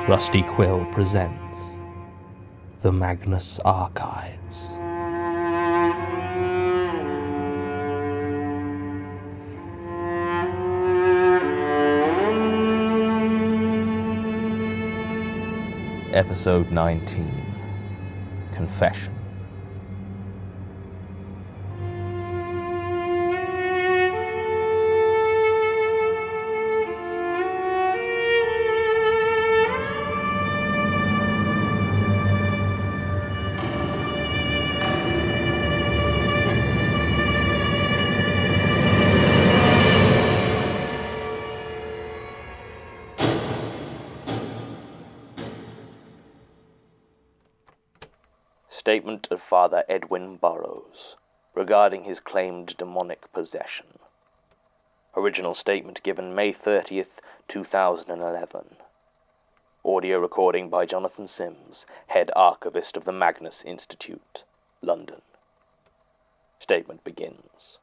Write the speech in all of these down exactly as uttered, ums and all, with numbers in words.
Rusty Quill presents The Magnus Archives. Episode nineteen, Confession. Statement of Father Edwin Burrows regarding his claimed demonic possession. Original statement given May thirtieth, two thousand eleven. Audio recording by Jonathan Sims, head archivist of the Magnus Institute, London. Statement begins.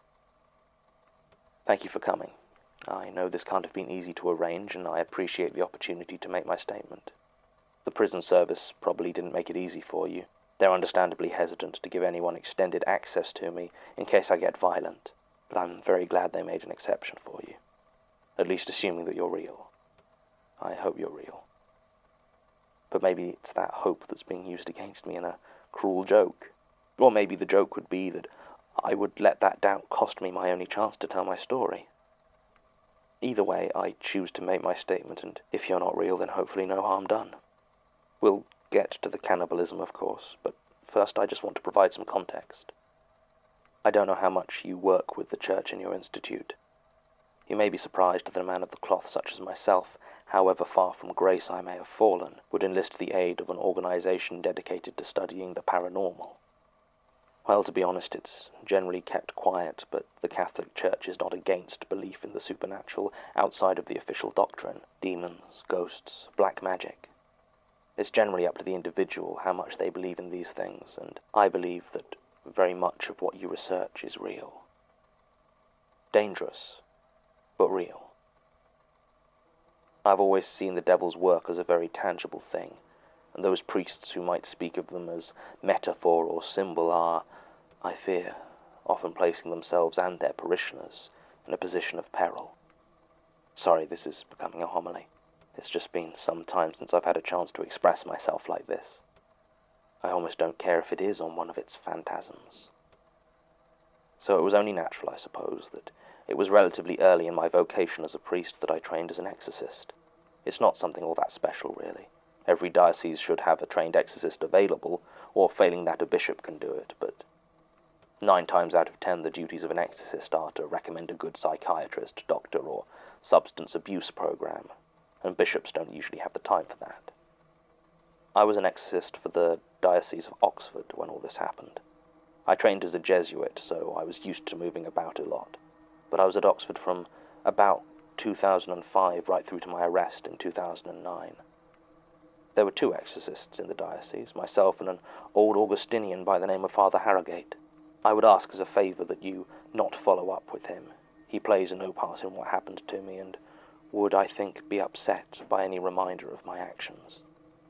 Thank you for coming. I know this can't have been easy to arrange, and I appreciate the opportunity to make my statement. The prison service probably didn't make it easy for you. They're understandably hesitant to give anyone extended access to me in case I get violent, but I'm very glad they made an exception for you. At least assuming that you're real. I hope you're real. But maybe it's that hope that's being used against me in a cruel joke. Or maybe the joke would be that I would let that doubt cost me my only chance to tell my story. Either way, I choose to make my statement, and if you're not real, then hopefully no harm done. We'll get to the cannibalism, of course, but first I just want to provide some context. I don't know how much you work with the church in your institute. You may be surprised that a man of the cloth such as myself, however far from grace I may have fallen, would enlist the aid of an organization dedicated to studying the paranormal. Well, to be honest, it's generally kept quiet, but the Catholic Church is not against belief in the supernatural outside of the official doctrine, demons, ghosts, black magic. It's generally up to the individual how much they believe in these things, and I believe that very much of what you research is real. Dangerous, but real. I've always seen the devil's work as a very tangible thing, and those priests who might speak of them as metaphor or symbol are, I fear, often placing themselves and their parishioners in a position of peril. Sorry, this is becoming a homily. It's just been some time since I've had a chance to express myself like this. I almost don't care if it is on one of its phantasms. So it was only natural, I suppose, that it was relatively early in my vocation as a priest that I trained as an exorcist. It's not something all that special, really. Every diocese should have a trained exorcist available, or failing that a bishop can do it, but nine times out of ten the duties of an exorcist are to recommend a good psychiatrist, doctor, or substance abuse program, and bishops don't usually have the time for that. I was an exorcist for the Diocese of Oxford when all this happened. I trained as a Jesuit, so I was used to moving about a lot, but I was at Oxford from about two thousand five right through to my arrest in two thousand nine. There were two exorcists in the diocese, myself and an old Augustinian by the name of Father Harrogate. I would ask as a favour that you not follow up with him. He plays no part in what happened to me, and would, I think, be upset by any reminder of my actions.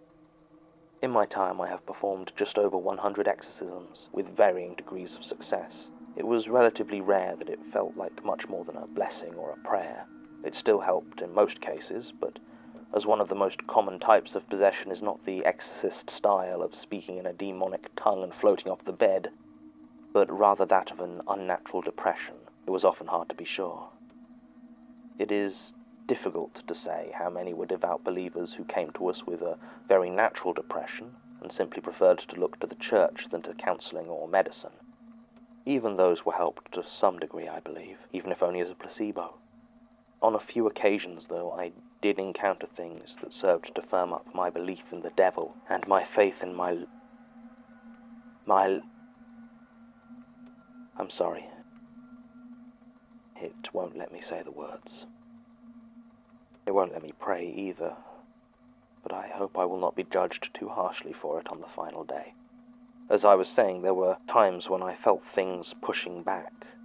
In my time I have performed just over one hundred exorcisms, with varying degrees of success. It was relatively rare that it felt like much more than a blessing or a prayer. It still helped in most cases, but as one of the most common types of possession is not the exorcist style of speaking in a demonic tongue and floating off the bed, but rather that of an unnatural depression, it was often hard to be sure. It is difficult to say how many were devout believers who came to us with a very natural depression and simply preferred to look to the church than to counselling or medicine. Even those were helped to some degree, I believe, even if only as a placebo. On a few occasions, though, I did encounter things that served to firm up my belief in the devil and my faith in my... my... I'm sorry. It won't let me say the words. It won't let me pray either, but I hope I will not be judged too harshly for it on the final day. As I was saying, there were times when I felt things pushing back,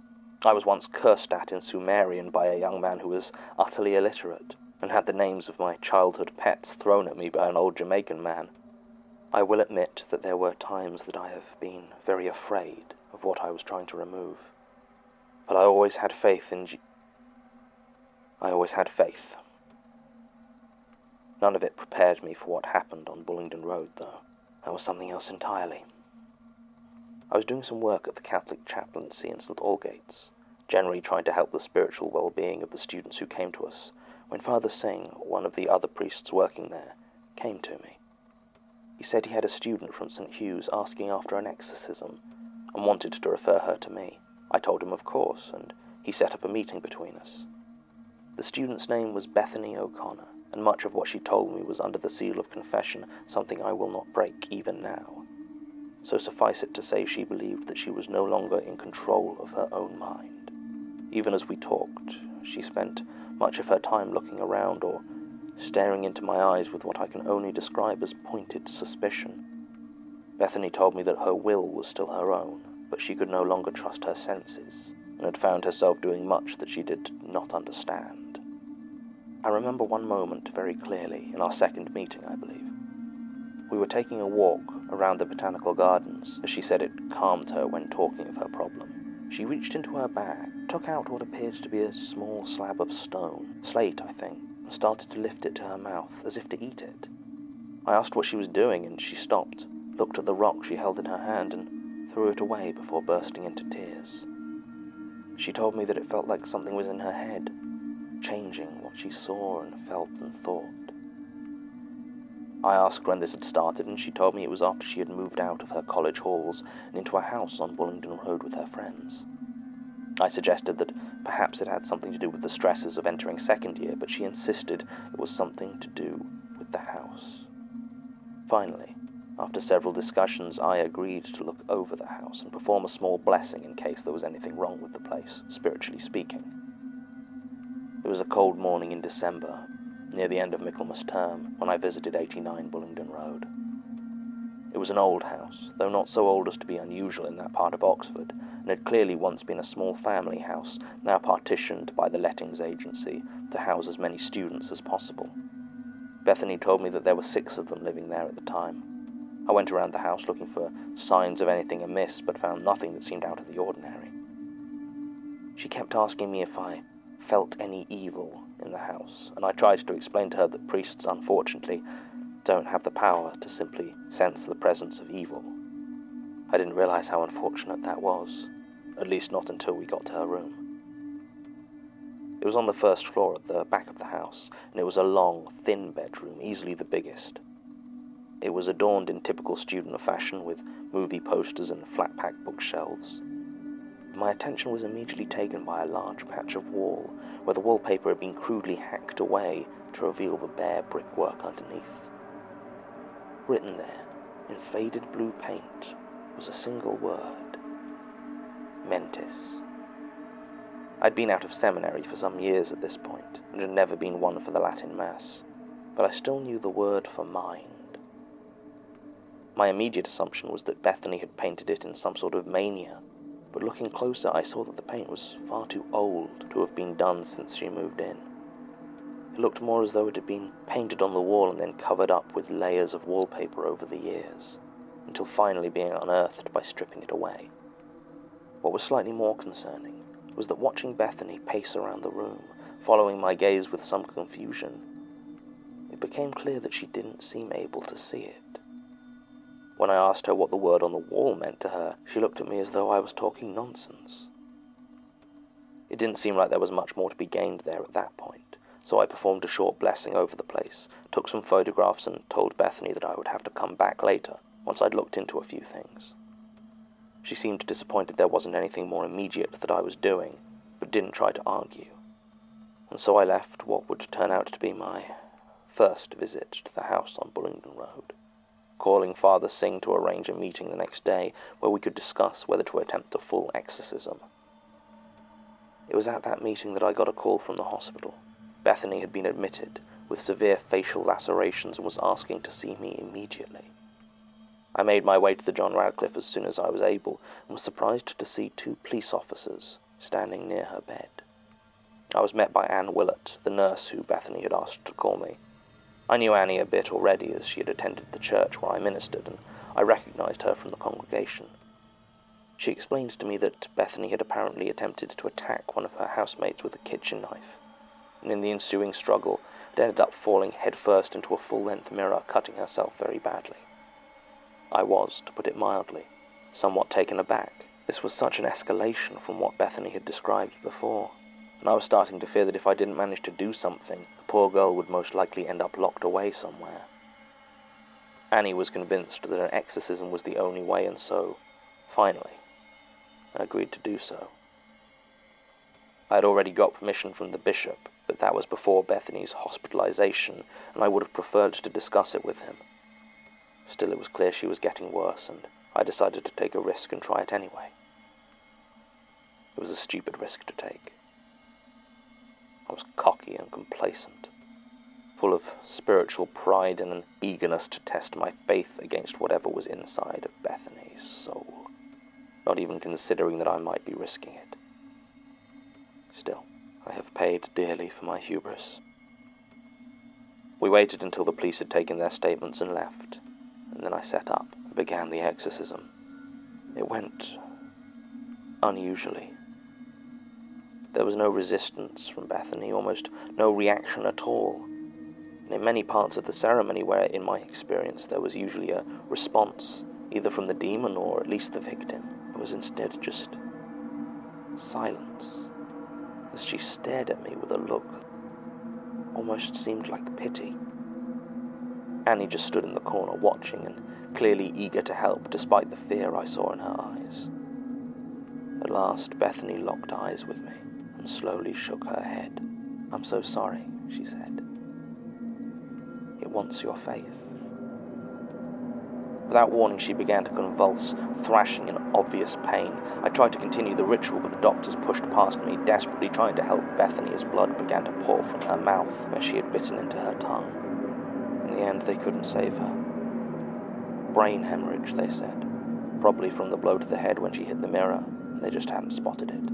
I was once cursed at in Sumerian by a young man who was utterly illiterate, and had the names of my childhood pets thrown at me by an old Jamaican man. I will admit that there were times that I have been very afraid of what I was trying to remove. But I always had faith in G- I always had faith. None of it prepared me for what happened on Bullingdon Road, though. That was something else entirely. I was doing some work at the Catholic chaplaincy in St Algates, generally trying to help the spiritual well-being of the students who came to us, when Father Singh, one of the other priests working there, came to me. He said he had a student from St Hugh's asking after an exorcism, and wanted to refer her to me. I told him of course, and he set up a meeting between us. The student's name was Bethany O'Connor, and much of what she told me was under the seal of confession, something I will not break even now. So suffice it to say she believed that she was no longer in control of her own mind. Even as we talked, she spent much of her time looking around or staring into my eyes with what I can only describe as pointed suspicion. Bethany told me that her will was still her own, but she could no longer trust her senses, and had found herself doing much that she did not understand. I remember one moment very clearly, in our second meeting, I believe. We were taking a walk around the botanical gardens, as she said it calmed her when talking of her problem. She reached into her bag, took out what appeared to be a small slab of stone, slate, I think, and started to lift it to her mouth, as if to eat it. I asked what she was doing, and she stopped, looked at the rock she held in her hand, and threw it away before bursting into tears. She told me that it felt like something was in her head, changing what she saw and felt and thought. I asked when this had started, and she told me it was after she had moved out of her college halls and into a house on Bullingdon Road with her friends. I suggested that perhaps it had something to do with the stresses of entering second year, but she insisted it was something to do with the house. Finally, after several discussions, I agreed to look over the house and perform a small blessing in case there was anything wrong with the place, spiritually speaking. It was a cold morning in December, near the end of Michaelmas term, when I visited eighty-nine Bullingdon Road. It was an old house, though not so old as to be unusual in that part of Oxford, and had clearly once been a small family house, now partitioned by the lettings agency to house as many students as possible. Bethany told me that there were six of them living there at the time. I went around the house looking for signs of anything amiss, but found nothing that seemed out of the ordinary. She kept asking me if I felt any evil in the house, and I tried to explain to her that priests, unfortunately, don't have the power to simply sense the presence of evil. I didn't realize how unfortunate that was, at least not until we got to her room. It was on the first floor at the back of the house, and it was a long, thin bedroom, easily the biggest. It was adorned in typical student fashion with movie posters and flat-pack bookshelves. My attention was immediately taken by a large patch of wall, where the wallpaper had been crudely hacked away to reveal the bare brickwork underneath. Written there, in faded blue paint, was a single word: Mentis. I'd been out of seminary for some years at this point, and had never been one for the Latin Mass, but I still knew the word for mind. My immediate assumption was that Bethany had painted it in some sort of mania, but looking closer I saw that the paint was far too old to have been done since she moved in. It looked more as though it had been painted on the wall and then covered up with layers of wallpaper over the years, until finally being unearthed by stripping it away. What was slightly more concerning was that watching Bethany pace around the room, following my gaze with some confusion, it became clear that she didn't seem able to see it. When I asked her what the word on the wall meant to her, she looked at me as though I was talking nonsense. It didn't seem like there was much more to be gained there at that point, so I performed a short blessing over the place, took some photographs, and told Bethany that I would have to come back later, once I'd looked into a few things. She seemed disappointed there wasn't anything more immediate that I was doing, but didn't try to argue. And so I left what would turn out to be my first visit to the house on Bullingdon Road, calling Father Singh to arrange a meeting the next day where we could discuss whether to attempt a full exorcism. It was at that meeting that I got a call from the hospital. Bethany had been admitted with severe facial lacerations and was asking to see me immediately. I made my way to the John Radcliffe as soon as I was able, and was surprised to see two police officers standing near her bed. I was met by Anne Willett, the nurse who Bethany had asked to call me. I knew Annie a bit already, as she had attended the church where I ministered, and I recognized her from the congregation. She explained to me that Bethany had apparently attempted to attack one of her housemates with a kitchen knife, and in the ensuing struggle had ended up falling headfirst into a full-length mirror, cutting herself very badly. I was, to put it mildly, somewhat taken aback. This was such an escalation from what Bethany had described before, and I was starting to fear that if I didn't manage to do something, the poor girl would most likely end up locked away somewhere. Annie was convinced that an exorcism was the only way, and so, finally, I agreed to do so. I had already got permission from the bishop, but that was before Bethany's hospitalization, and I would have preferred to discuss it with him. Still, it was clear she was getting worse, and I decided to take a risk and try it anyway. It was a stupid risk to take. I was cocky and complacent, full of spiritual pride and an eagerness to test my faith against whatever was inside of Bethany's soul, not even considering that I might be risking it. Still, I have paid dearly for my hubris. We waited until the police had taken their statements and left, and then I set up and began the exorcism. It went unusually. There was no resistance from Bethany, almost no reaction at all. And in many parts of the ceremony where, in my experience, there was usually a response, either from the demon or at least the victim, it was instead just silence, as she stared at me with a look that almost seemed like pity. Annie just stood in the corner watching and clearly eager to help, despite the fear I saw in her eyes. At last, Bethany locked eyes with me and slowly shook her head. "I'm so sorry," she said. "It wants your faith." Without warning, she began to convulse, thrashing in obvious pain. I tried to continue the ritual, but the doctors pushed past me, desperately trying to help Bethany as blood began to pour from her mouth where she had bitten into her tongue. In the end, they couldn't save her. Brain hemorrhage, they said, probably from the blow to the head when she hit the mirror, and they just hadn't spotted it.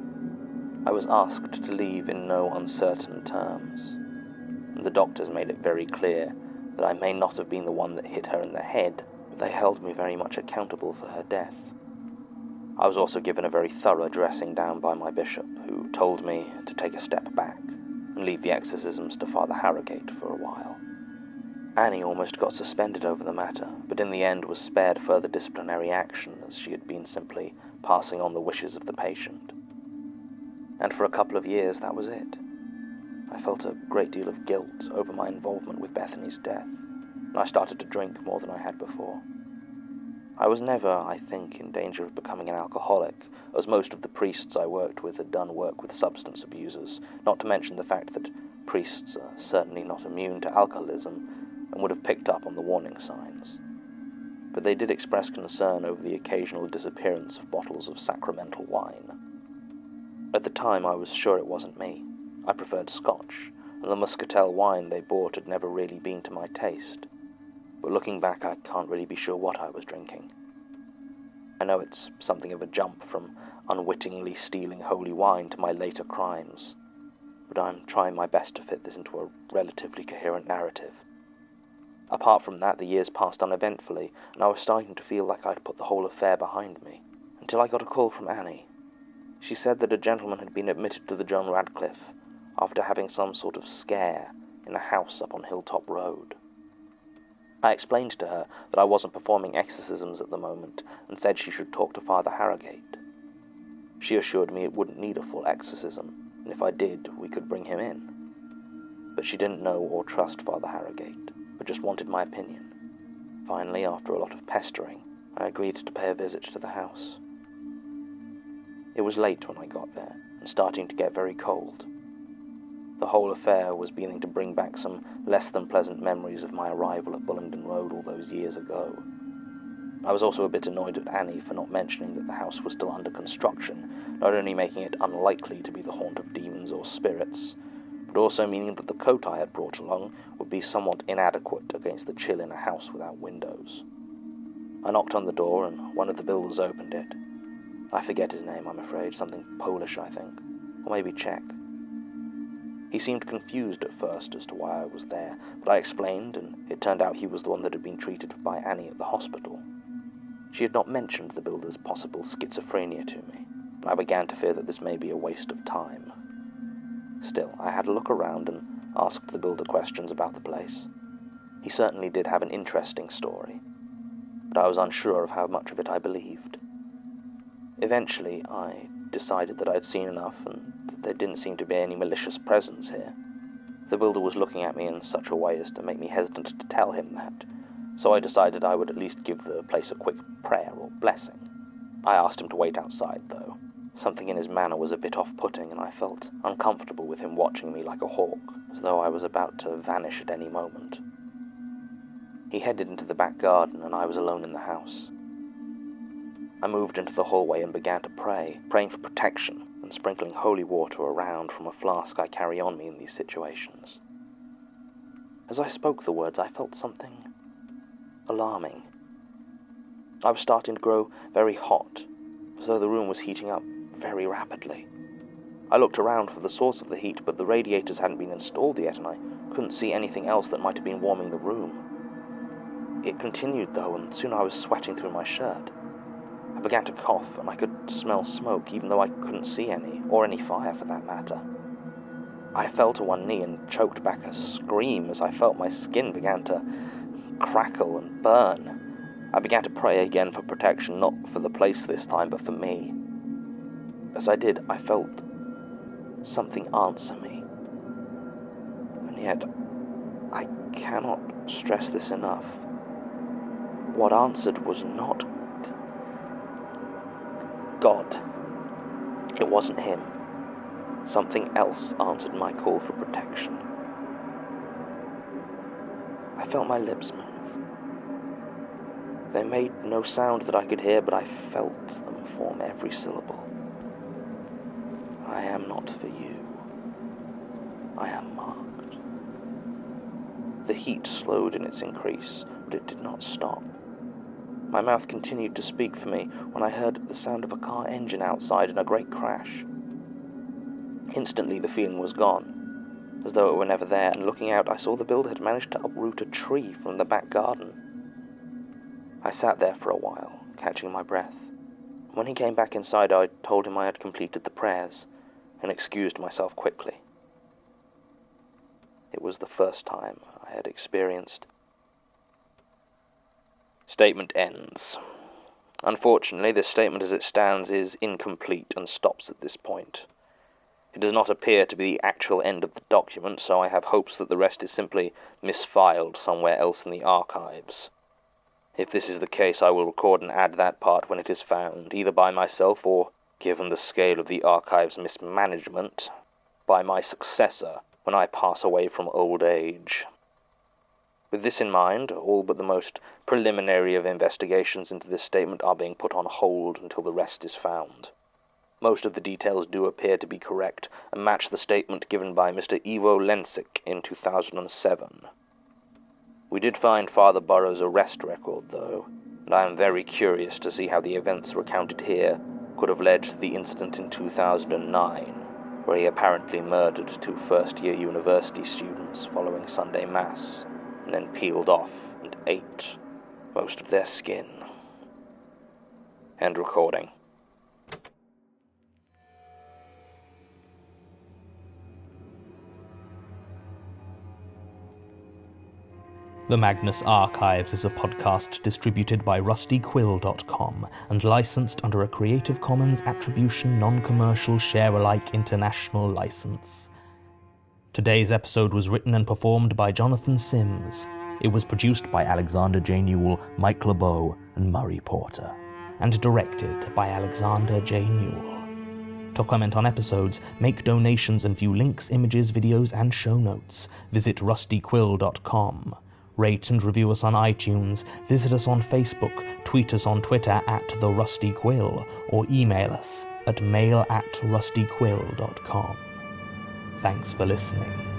I was asked to leave in no uncertain terms, and the doctors made it very clear that I may not have been the one that hit her in the head, but they held me very much accountable for her death. I was also given a very thorough dressing down by my bishop, who told me to take a step back and leave the exorcisms to Father Harrogate for a while. Annie almost got suspended over the matter, but in the end was spared further disciplinary action, as she had been simply passing on the wishes of the patient. And for a couple of years, that was it. I felt a great deal of guilt over my involvement with Bethany's death, and I started to drink more than I had before. I was never, I think, in danger of becoming an alcoholic, as most of the priests I worked with had done work with substance abusers, not to mention the fact that priests are certainly not immune to alcoholism and would have picked up on the warning signs. But they did express concern over the occasional disappearance of bottles of sacramental wine. At the time, I was sure it wasn't me. I preferred Scotch, and the Muscatel wine they bought had never really been to my taste. But looking back, I can't really be sure what I was drinking. I know it's something of a jump from unwittingly stealing holy wine to my later crimes, but I'm trying my best to fit this into a relatively coherent narrative. Apart from that, the years passed uneventfully, and I was starting to feel like I'd put the whole affair behind me, until I got a call from Annie. She said that a gentleman had been admitted to the John Radcliffe after having some sort of scare in a house up on Hilltop Road. I explained to her that I wasn't performing exorcisms at the moment, and said she should talk to Father Harrogate. She assured me it wouldn't need a full exorcism, and if I did, we could bring him in. But she didn't know or trust Father Harrogate, but just wanted my opinion. Finally, after a lot of pestering, I agreed to pay a visit to the house. It was late when I got there, and starting to get very cold. The whole affair was beginning to bring back some less than pleasant memories of my arrival at Bullingdon Road all those years ago. I was also a bit annoyed at Annie for not mentioning that the house was still under construction, not only making it unlikely to be the haunt of demons or spirits, but also meaning that the coat I had brought along would be somewhat inadequate against the chill in a house without windows. I knocked on the door, and one of the builders opened it. I forget his name, I'm afraid. Something Polish, I think. Or maybe Czech. He seemed confused at first as to why I was there, but I explained, and it turned out he was the one that had been treated by Annie at the hospital. She had not mentioned the builder's possible schizophrenia to me, and I began to fear that this may be a waste of time. Still, I had a look around and asked the builder questions about the place. He certainly did have an interesting story, but I was unsure of how much of it I believed. Eventually, I decided that I had seen enough and that there didn't seem to be any malicious presence here. The builder was looking at me in such a way as to make me hesitant to tell him that, so I decided I would at least give the place a quick prayer or blessing. I asked him to wait outside, though. Something in his manner was a bit off-putting, and I felt uncomfortable with him watching me like a hawk, as though I was about to vanish at any moment. He headed into the back garden, and I was alone in the house. I moved into the hallway and began to pray, praying for protection and sprinkling holy water around from a flask I carry on me in these situations. As I spoke the words, I felt something alarming. I was starting to grow very hot, as though the room was heating up very rapidly. I looked around for the source of the heat, but the radiators hadn't been installed yet, and I couldn't see anything else that might have been warming the room. It continued, though, and soon I was sweating through my shirt. I began to cough, and I could smell smoke, even though I couldn't see any, or any fire for that matter. I fell to one knee and choked back a scream as I felt my skin began to crackle and burn. I began to pray again for protection, not for the place this time, but for me. As I did, I felt something answer me. And yet, I cannot stress this enough. What answered was not God. It wasn't him. Something else answered my call for protection. I felt my lips move. They made no sound that I could hear, but I felt them form every syllable. I am not for you. I am marked. The heat slowed in its increase, but it did not stop. My mouth continued to speak for me when I heard the sound of a car engine outside and a great crash. Instantly the feeling was gone, as though it were never there, and looking out I saw the builder had managed to uproot a tree from the back garden. I sat there for a while, catching my breath. When he came back inside, I told him I had completed the prayers, and excused myself quickly. It was the first time I had experienced. Statement ends. Unfortunately, this statement as it stands is incomplete and stops at this point. It does not appear to be the actual end of the document, so I have hopes that the rest is simply misfiled somewhere else in the archives. If this is the case, I will record and add that part when it is found, either by myself or, given the scale of the archive's mismanagement, by my successor when I pass away from old age. With this in mind, all but the most preliminary of investigations into this statement are being put on hold until the rest is found. Most of the details do appear to be correct and match the statement given by Mister Ivo Lenczyk in two thousand seven. We did find Father Burroughs' arrest record, though, and I am very curious to see how the events recounted here could have led to the incident in two thousand nine, where he apparently murdered two first-year university students following Sunday Mass, and then peeled off and ate most of their skin. End recording. The Magnus Archives is a podcast distributed by rusty quill dot com and licensed under a Creative Commons Attribution Non-Commercial Share-alike International License. Today's episode was written and performed by Jonathan Sims. It was produced by Alexander J. Newell, Mike LeBeau, and Murray Porter, and directed by Alexander J. Newell. To comment on episodes, make donations, and view links, images, videos, and show notes, visit rusty quill dot com. Rate and review us on iTunes, visit us on Facebook, tweet us on Twitter at The Rusty Quill, or email us at mail at rusty quill dot com. Thanks for listening.